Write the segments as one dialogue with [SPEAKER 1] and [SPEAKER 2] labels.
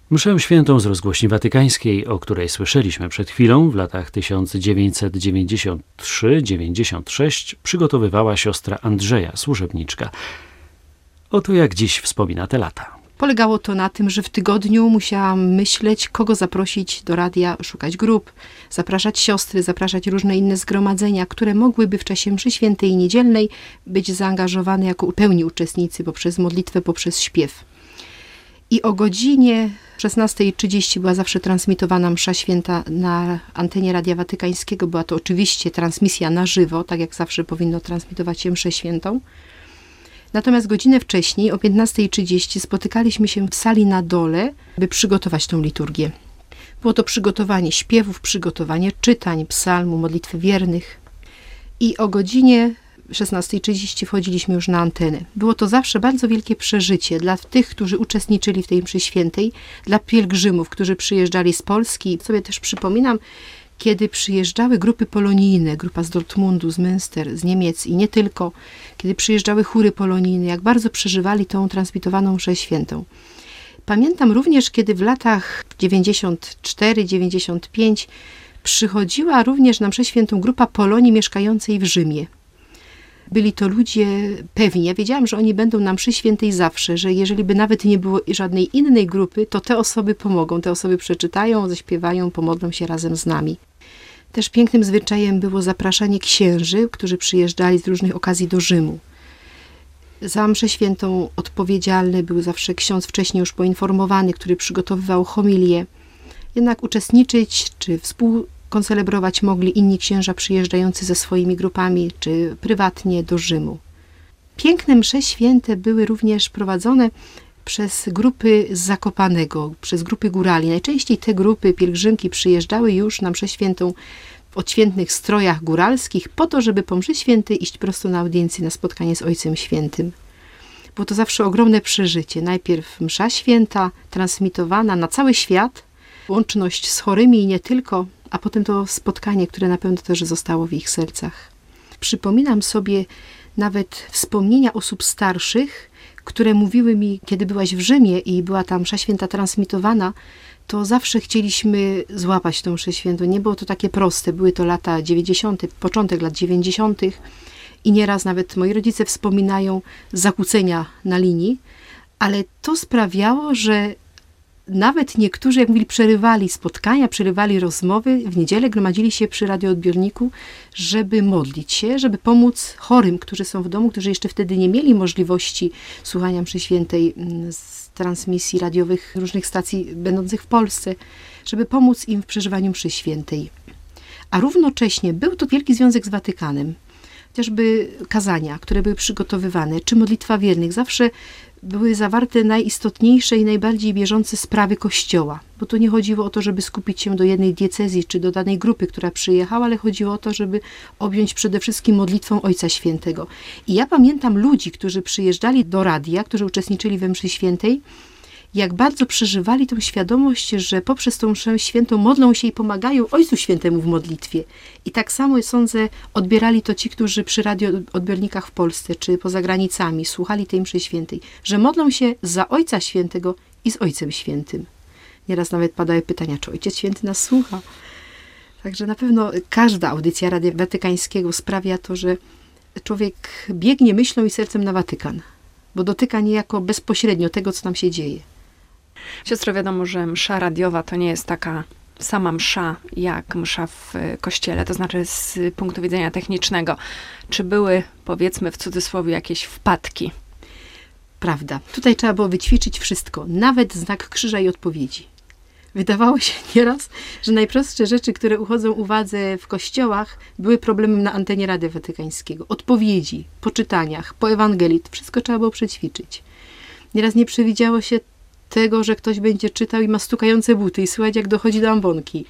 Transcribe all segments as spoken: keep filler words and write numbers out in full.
[SPEAKER 1] Mszę świętą z rozgłośni watykańskiej, o której słyszeliśmy przed chwilą, w latach tysiąc dziewięćset dziewięćdziesiąt trzy do dziewięćdziesiąt sześć przygotowywała siostra Andrzeja, służebniczka. Oto jak dziś wspomina te lata.
[SPEAKER 2] Polegało to na tym, że w tygodniu musiałam myśleć, kogo zaprosić do radia, szukać grup, zapraszać siostry, zapraszać różne inne zgromadzenia, które mogłyby w czasie mszy świętej i niedzielnej być zaangażowane jako pełni uczestnicy poprzez modlitwę, poprzez śpiew. I o godzinie szesnastej trzydzieści była zawsze transmitowana msza święta na antenie Radia Watykańskiego. Była to oczywiście transmisja na żywo, tak jak zawsze powinno transmitować się mszę świętą. Natomiast godzinę wcześniej, o piętnastej trzydzieści, spotykaliśmy się w sali na dole, by przygotować tą liturgię. Było to przygotowanie śpiewów, przygotowanie czytań, psalmu, modlitwy wiernych. I o godzinie szesnastej trzydzieści wchodziliśmy już na antenę. Było to zawsze bardzo wielkie przeżycie dla tych, którzy uczestniczyli w tej mszy świętej, dla pielgrzymów, którzy przyjeżdżali z Polski. Sobie też przypominam, kiedy przyjeżdżały grupy polonijne, grupa z Dortmundu, z Münster, z Niemiec i nie tylko, kiedy przyjeżdżały chóry polonijne, jak bardzo przeżywali tą transmitowaną mszę świętą. Pamiętam również, kiedy w latach dziewięćdziesiąt cztery dziewięćdziesiąt pięć przychodziła również na mszę świętą grupa Polonii mieszkającej w Rzymie. Byli to ludzie pewni. Ja wiedziałam, że oni będą na mszy świętej zawsze, że jeżeli by nawet nie było żadnej innej grupy, to te osoby pomogą, te osoby przeczytają, zaśpiewają, pomodlą się razem z nami. Też pięknym zwyczajem było zapraszanie księży, którzy przyjeżdżali z różnych okazji do Rzymu. Za mszę świętą odpowiedzialny był zawsze ksiądz wcześniej już poinformowany, który przygotowywał homilię. Jednak uczestniczyć czy współkoncelebrować mogli inni księża przyjeżdżający ze swoimi grupami, czy prywatnie do Rzymu. Piękne msze święte były również prowadzone przez grupy z Zakopanego, przez grupy górali. Najczęściej te grupy pielgrzymki przyjeżdżały już na mszę świętą w odświętnych strojach góralskich po to, żeby po mszy świętej iść prosto na audiencję, na spotkanie z Ojcem Świętym. Było to zawsze ogromne przeżycie. Najpierw msza święta transmitowana na cały świat, łączność z chorymi i nie tylko, a potem to spotkanie, które na pewno też zostało w ich sercach. Przypominam sobie nawet wspomnienia osób starszych, które mówiły mi, kiedy byłaś w Rzymie i była tam msza święta transmitowana, to zawsze chcieliśmy złapać tą mszę świętą. Nie było to takie proste. Były to lata dziewięćdziesiąte, początek lat dziewięćdziesiątych i nieraz nawet moi rodzice wspominają zakłócenia na linii, ale to sprawiało, że nawet niektórzy, jak mówili, przerywali spotkania, przerywali rozmowy, w niedzielę gromadzili się przy radioodbiorniku, żeby modlić się, żeby pomóc chorym, którzy są w domu, którzy jeszcze wtedy nie mieli możliwości słuchania mszy świętej z transmisji radiowych różnych stacji będących w Polsce, żeby pomóc im w przeżywaniu mszy świętej. A równocześnie był to wielki związek z Watykanem. Chociażby kazania, które były przygotowywane, czy modlitwa wiernych, zawsze były zawarte najistotniejsze i najbardziej bieżące sprawy Kościoła. Bo tu nie chodziło o to, żeby skupić się do jednej diecezji, czy do danej grupy, która przyjechała, ale chodziło o to, żeby objąć przede wszystkim modlitwą Ojca Świętego. I ja pamiętam ludzi, którzy przyjeżdżali do radia, którzy uczestniczyli we mszy świętej, jak bardzo przeżywali tą świadomość, że poprzez tą mszę świętą modlą się i pomagają Ojcu Świętemu w modlitwie. I tak samo, sądzę, odbierali to ci, którzy przy radioodbiornikach w Polsce czy poza granicami słuchali tej mszy świętej, że modlą się za Ojca Świętego i z Ojcem Świętym. Nieraz nawet padały pytania, czy Ojciec Święty nas słucha. Także na pewno każda audycja Radia Watykańskiego sprawia to, że człowiek biegnie myślą i sercem na Watykan, bo dotyka niejako bezpośrednio tego, co tam się dzieje.
[SPEAKER 3] Siostro, wiadomo, że msza radiowa to nie jest taka sama msza jak msza w kościele, to znaczy z punktu widzenia technicznego. Czy były, powiedzmy w cudzysłowie, jakieś wpadki?
[SPEAKER 2] Prawda. Tutaj trzeba było wyćwiczyć wszystko, nawet znak krzyża i odpowiedzi. Wydawało się nieraz, że najprostsze rzeczy, które uchodzą uwadze w kościołach, były problemem na antenie Radia Watykańskiego. Odpowiedzi, po czytaniach, po Ewangelii, to wszystko trzeba było przećwiczyć. Nieraz nie przewidziało się tego, że ktoś będzie czytał i ma stukające buty i słychać, jak dochodzi do ambonki.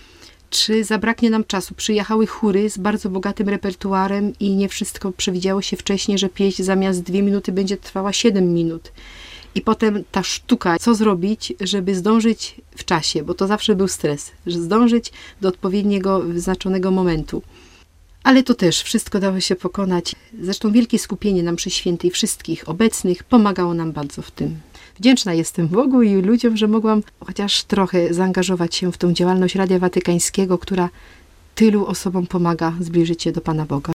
[SPEAKER 2] Czy zabraknie nam czasu? Przyjechały chóry z bardzo bogatym repertuarem i nie wszystko przewidziało się wcześniej, że pieśń zamiast dwie minuty będzie trwała siedem minut. I potem ta sztuka, co zrobić, żeby zdążyć w czasie, bo to zawsze był stres, że zdążyć do odpowiedniego, wyznaczonego momentu. Ale to też wszystko dało się pokonać. Zresztą wielkie skupienie na mszy świętej wszystkich obecnych pomagało nam bardzo w tym. wdzięczna jestem Bogu i ludziom, że mogłam chociaż trochę zaangażować się w tą działalność Radia Watykańskiego, która tylu osobom pomaga zbliżyć się do Pana Boga.